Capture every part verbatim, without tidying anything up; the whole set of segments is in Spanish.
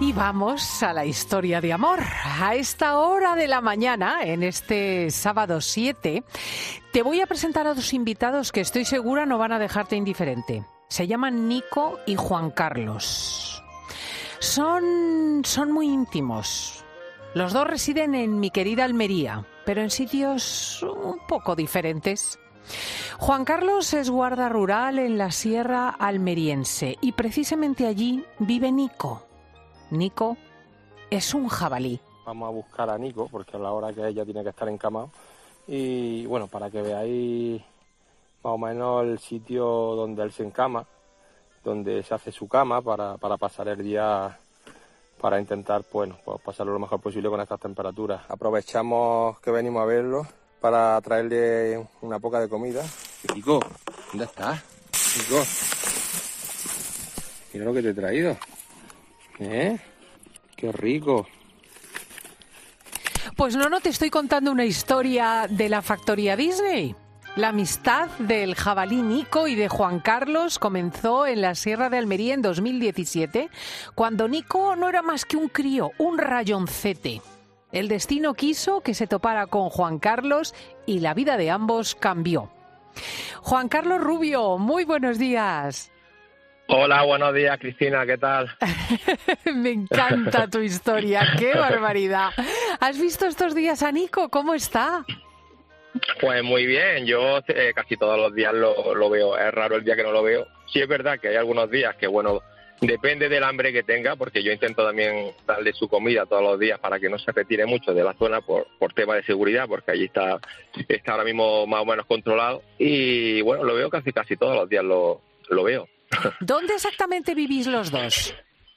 Y vamos a la historia de amor. A esta hora de la mañana, en este sábado siete, te voy a presentar a dos invitados que estoy segura no van a dejarte indiferente. Se llaman Nico y Juan Carlos. Son, son muy íntimos. Los dos residen en mi querida Almería, pero en sitios un poco diferentes. Juan Carlos es guarda rural en la sierra almeriense y precisamente allí vive Nico. Nico es un jabalí. Vamos a buscar a Nico porque a la hora que ella tiene que estar encamado y bueno, para que veáis más o menos el sitio donde él se encama, donde se hace su cama para, para pasar el día, para intentar bueno, pues pasarlo lo mejor posible con estas temperaturas. Aprovechamos que venimos a verlo para traerle una poca de comida. Nico, ¿dónde estás? Nico, mira lo que te he traído. ¿Eh? ¡Qué rico! Pues no, no te estoy contando una historia de la factoría Disney. La amistad del jabalí Nico y de Juan Carlos comenzó en la Sierra de Almería en dos mil diecisiete, cuando Nico no era más que un crío, un rayoncete. El destino quiso que se topara con Juan Carlos y la vida de ambos cambió. Juan Carlos Rubio, muy buenos días. Hola, buenos días, Cristina, ¿qué tal? Me encanta tu historia, qué barbaridad. ¿Has visto estos días a Nico? ¿Cómo está? Pues muy bien, yo eh, casi todos los días lo, lo veo, es raro el día que no lo veo. Sí es verdad que hay algunos días que, bueno, depende del hambre que tenga, porque yo intento también darle su comida todos los días para que no se retire mucho de la zona por, por tema de seguridad, porque allí está, está ahora mismo más o menos controlado. Y bueno, lo veo casi casi todos los días, lo, lo veo. ¿Dónde exactamente vivís los dos?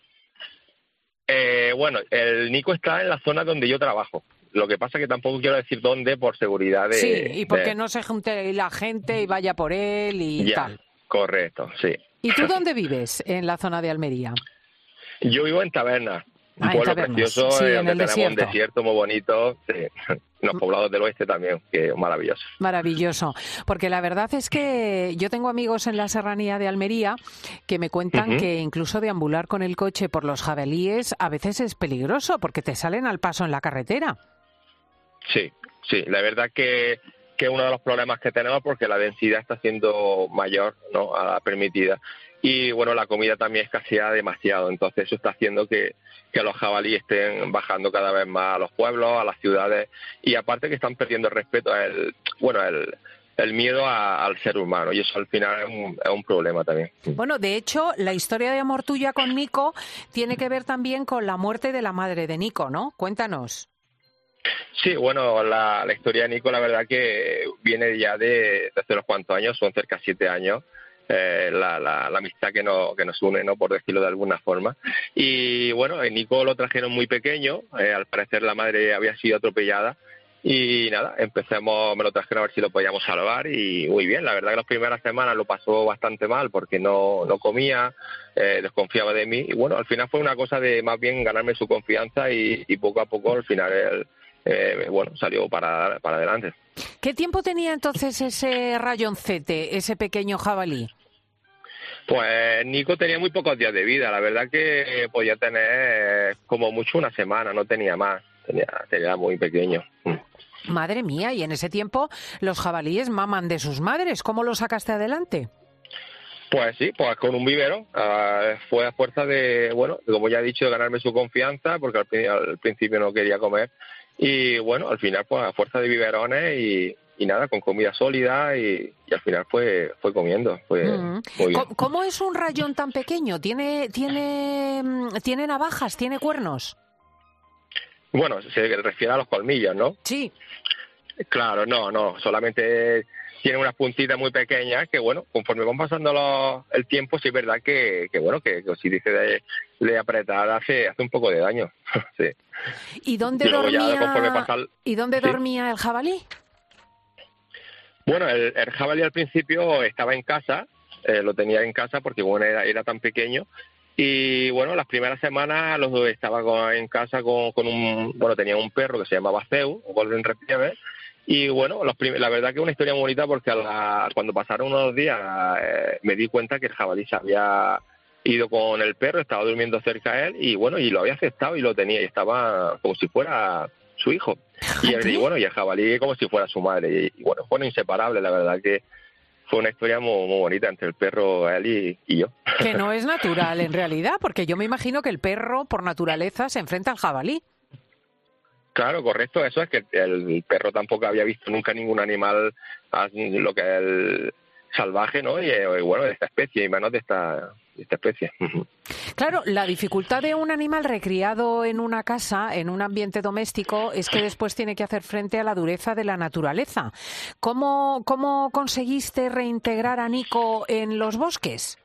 Eh, bueno, el Nico está en la zona donde yo trabajo. Lo que pasa es que tampoco quiero decir dónde por seguridad de... Sí, y porque de... no se junte la gente y vaya por él y ya, tal. Correcto, sí. ¿Y tú dónde vives en la zona de Almería? Yo vivo en Tabernas. Un ah, pueblo Tabernas. precioso, Sí, eh, en donde el tenemos desierto. un desierto muy bonito, sí. Los poblados del oeste también, que es maravilloso. Maravilloso, porque la verdad es que yo tengo amigos en la serranía de Almería que me cuentan uh-huh. que incluso deambular con el coche por los jabalíes a veces es peligroso, porque te salen al paso en la carretera. Sí, sí, la verdad que que es uno de los problemas que tenemos porque la densidad está siendo mayor, ¿no?, a la permitida. Y bueno, la comida también escasea demasiado, entonces eso está haciendo que, que los jabalíes estén bajando cada vez más a los pueblos, a las ciudades, y aparte que están perdiendo el respeto, el, bueno, el, el miedo a, al ser humano, y eso al final es un, es un problema también. Bueno, de hecho, la historia de amor tuya con Nico tiene que ver también con la muerte de la madre de Nico, ¿no? Cuéntanos. Sí, bueno, la, la historia de Nico, la verdad que viene ya de, de hace unos cuantos años, son cerca de siete años, eh, la, la, la amistad que nos, que nos une, ¿no?, por decirlo de alguna forma. Y bueno, a Nico lo trajeron muy pequeño, eh, al parecer la madre había sido atropellada, y nada, empezamos, me lo trajeron a ver si lo podíamos salvar, y muy bien, la verdad que las primeras semanas lo pasó bastante mal porque no, no comía, eh, desconfiaba de mí, y bueno, al final fue una cosa de más bien ganarme su confianza, y, y poco a poco al final él, Eh, bueno, salió para, para adelante. ¿Qué tiempo tenía entonces ese rayoncete, ese pequeño jabalí? Pues Nico tenía muy pocos días de vida, la verdad que podía tener como mucho una semana, no tenía más, tenía, tenía muy pequeño. Madre mía, y en ese tiempo los jabalíes maman de sus madres, ¿cómo lo sacaste adelante? Pues sí, pues con un biberón, uh, fue a fuerza de, bueno, como ya he dicho, de ganarme su confianza, porque al, al principio no quería comer. Y bueno, al final pues a fuerza de biberones y, y nada, con comida sólida y, y al final fue fue comiendo. Fue mm. muy bien. ¿Cómo es un rayón tan pequeño? ¿Tiene, tiene, tiene navajas, tiene cuernos? Bueno, se refiere a los colmillos, ¿no? Sí. Claro, no, no, solamente tiene unas puntitas muy pequeñas que, bueno, conforme van pasando los, el tiempo, sí es verdad que, que bueno, que, que si dice de, de apretar hace, hace un poco de daño, sí. ¿Y dónde y dormía, pasar... ¿y dónde ¿Sí? dormía el jabalí? Bueno, el, el jabalí al principio estaba en casa, eh, lo tenía en casa porque, bueno, era, era tan pequeño. Y bueno, las primeras semanas los dos estaba con, en casa con, con un, bueno, tenía un perro que se llamaba Zeus, un Golden Retriever. Y bueno, los prim- la verdad que es una historia muy bonita porque a la, cuando pasaron unos días eh, me di cuenta que el jabalí se había, ido con el perro, estaba durmiendo cerca de él y bueno, y lo había aceptado y lo tenía y estaba como si fuera su hijo. Y, el, y bueno, y el jabalí como si fuera su madre. Y, y bueno, fueron inseparables, la verdad que fue una historia muy, muy bonita entre el perro, él y, y yo. Que no es natural en realidad, porque yo me imagino que el perro por naturaleza se enfrenta al jabalí. Claro, correcto, eso es que el perro tampoco había visto nunca ningún animal, lo que es el salvaje, ¿no? Y, y bueno, de esta especie, y menos de esta, de esta especie. Claro, la dificultad de un animal recriado en una casa, en un ambiente doméstico, es que después tiene que hacer frente a la dureza de la naturaleza. ¿Cómo, cómo conseguiste reintegrar a Nico en los bosques?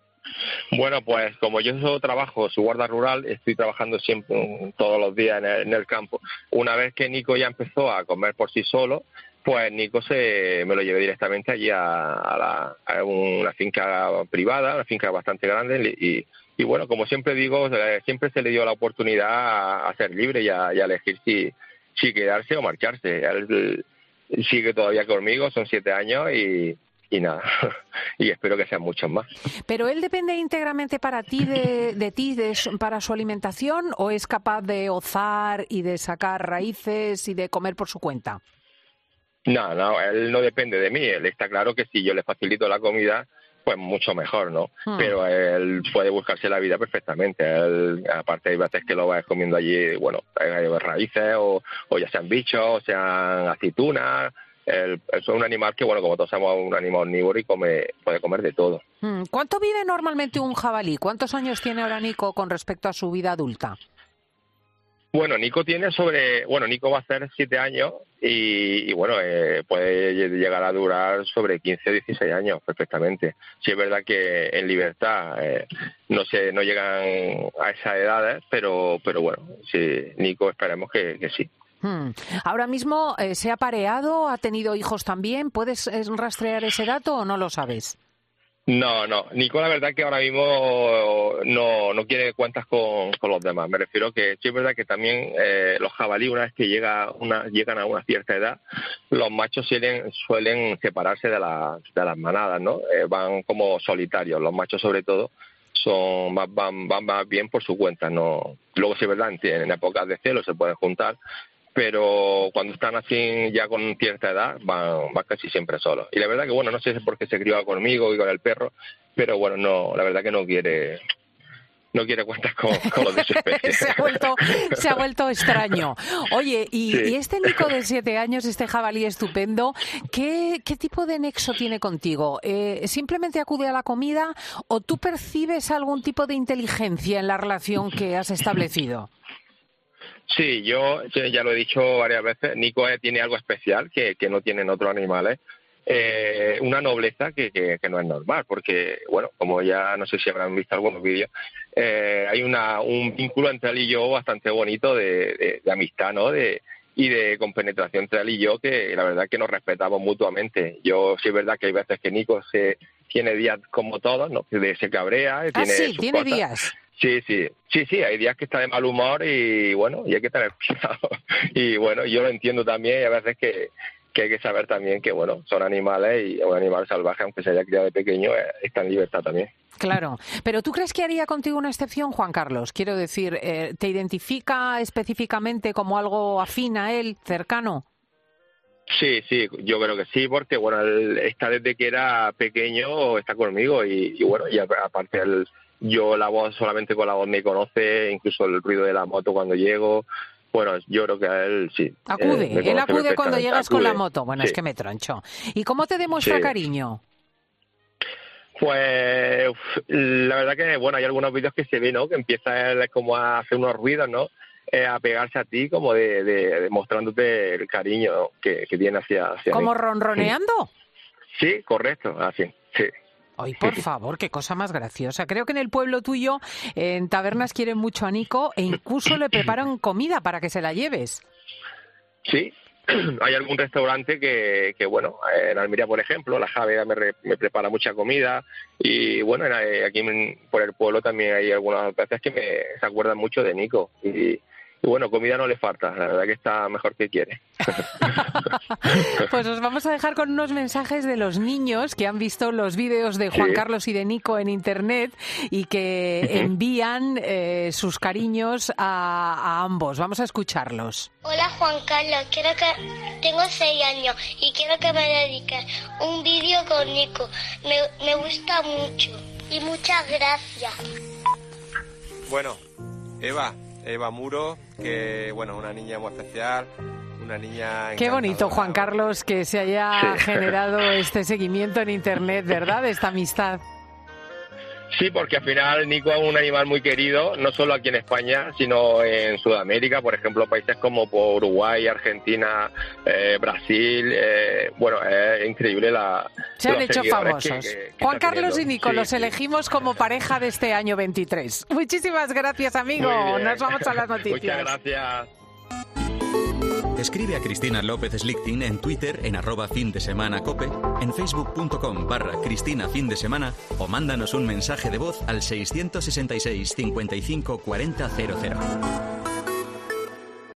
Bueno, pues como yo solo trabajo su guarda rural, estoy trabajando siempre, todos los días en el, en el campo. Una vez que Nico ya empezó a comer por sí solo, pues Nico se me lo llevé directamente allí a, a, la, a una finca privada, una finca bastante grande y, y bueno, como siempre digo, siempre se le dio la oportunidad a, a ser libre y a, y a elegir si, si quedarse o marcharse. Él sigue todavía conmigo, son siete años y... Y nada, y espero que sean muchos más. ¿Pero él depende íntegramente para ti de, de ti de, para su alimentación o es capaz de ozar y de sacar raíces y de comer por su cuenta? No, no, él no depende de mí. Él está claro que si yo le facilito la comida, pues mucho mejor, ¿no? Hmm. Pero él puede buscarse la vida perfectamente. Él, aparte hay veces que lo vas comiendo allí, bueno, raíces o, o ya sean bichos, o sean aceitunas. El, es un animal que, bueno, como todos sabemos, es un animal omnívoro y come, puede comer de todo. ¿Cuánto vive normalmente un jabalí? ¿Cuántos años tiene ahora Nico con respecto a su vida adulta? Bueno, Nico tiene sobre... Bueno, Nico va a hacer siete años y, y bueno, eh, puede llegar a durar sobre quince o dieciséis años perfectamente. Sí es verdad que en libertad eh, no se, no llegan a esas edades, pero, pero bueno, sí, Nico esperemos que, que sí. Hmm. Ahora mismo eh, se ha pareado, ha tenido hijos también. ¿Puedes eh, rastrear ese dato o no lo sabes? No, no. Nico, la verdad que ahora mismo no, no quiere cuentas con, con los demás. Me refiero que sí es verdad que también eh, los jabalíes, una vez que llega una, llegan a una cierta edad, los machos suelen, suelen separarse de, la, de las manadas, ¿no? Eh, van como solitarios, los machos sobre todo. Son más, van, van más bien por su cuenta, no. Luego sí es verdad, en, en épocas de celo se pueden juntar, pero cuando están así ya con cierta edad van, van casi siempre solos. Y la verdad que, bueno, no sé si es porque se crió conmigo y con el perro, pero bueno, no, la verdad que no quiere no quiere cuentas con, con los de su especie. se, ha vuelto, se ha vuelto extraño. Oye, y, sí. y este Nico de siete años, este jabalí estupendo, ¿qué, qué tipo de nexo tiene contigo? Eh, ¿Simplemente acude a la comida o tú percibes algún tipo de inteligencia en la relación que has establecido? Sí, yo ya lo he dicho varias veces, Nico tiene algo especial que, que no tienen otros animales, eh, una nobleza que, que, que no es normal, porque, bueno, como ya no sé si habrán visto algunos vídeos, eh, hay una un vínculo entre él y yo bastante bonito de, de, de amistad, ¿no?, de, y de compenetración entre él y yo, que la verdad que nos respetamos mutuamente. Yo sí es verdad que hay veces que Nico se tiene días como todos, ¿no?, que se cabrea, ah, tiene sí, sus tiene cosas. días. Sí, sí, sí, sí, hay días que está de mal humor y bueno, y hay que tener cuidado. Y bueno, yo lo entiendo también y a veces que, que hay que saber también que, bueno, son animales y un animal salvaje, aunque se haya criado de pequeño, está en libertad también. Claro, pero ¿tú crees que haría contigo una excepción, Juan Carlos? Quiero decir, eh, ¿te identifica específicamente como algo afín a él, cercano? Sí, sí, yo creo que sí, porque bueno, él está desde que era pequeño, está conmigo y, y bueno, y aparte él... Yo la voz, solamente con la voz me conoce, incluso el ruido de la moto cuando llego. Bueno, yo creo que a él sí. Acude, eh, él acude cuando llegas acude. con la moto. Bueno, sí. Es que me troncho. ¿Y cómo te demuestra sí. cariño? Pues la verdad que, bueno, hay algunos vídeos que se ve, ¿no?, que empieza él como a hacer unos ruidos, ¿no?, eh, a pegarse a ti, como de, de, de mostrándote el cariño, ¿no?, que, que tiene hacia, hacia ¿Como mí. ronroneando? Sí, correcto, así, sí. Ay, por favor, qué cosa más graciosa. Creo que en el pueblo tuyo, en tabernas quieren mucho a Nico e incluso le preparan comida para que se la lleves. Sí, hay algún restaurante que, que bueno, en Almería, por ejemplo, la Javega me, re, me prepara mucha comida y bueno, aquí en, por el pueblo también hay algunas veces que me, se acuerdan mucho de Nico y, y bueno, comida no le falta, la verdad que está mejor que quiere. Pues os vamos a dejar con unos mensajes de los niños que han visto los vídeos de Juan sí. Carlos y de Nico en internet y que uh-huh. envían eh, sus cariños a, a ambos. Vamos a escucharlos. Hola Juan Carlos, quiero que tengo seis años y quiero que me dediques un vídeo con Nico. Me, me gusta mucho y muchas gracias. Bueno, Eva, Eva Muro, que bueno, una niña muy especial. Una niña Qué bonito, Juan Carlos, que se haya sí. generado este seguimiento en internet, ¿verdad? Esta amistad. Sí, porque al final Nico es un animal muy querido, no solo aquí en España, sino en Sudamérica, por ejemplo, países como Uruguay, Argentina, eh, Brasil. Eh, bueno, es increíble la... Se han hecho famosos. Que, que Juan Carlos y Nico, sí, los elegimos como pareja de este año veintitrés. Muchísimas gracias, amigo. Nos vamos a las noticias. Muchas gracias. Escribe a Cristina López Slichting en Twitter en arroba fin de semana cope, en facebook.com barra Cristina fin de semana o mándanos un mensaje de voz al seiscientos sesenta y seis cincuenta y cinco cuarenta cero cero.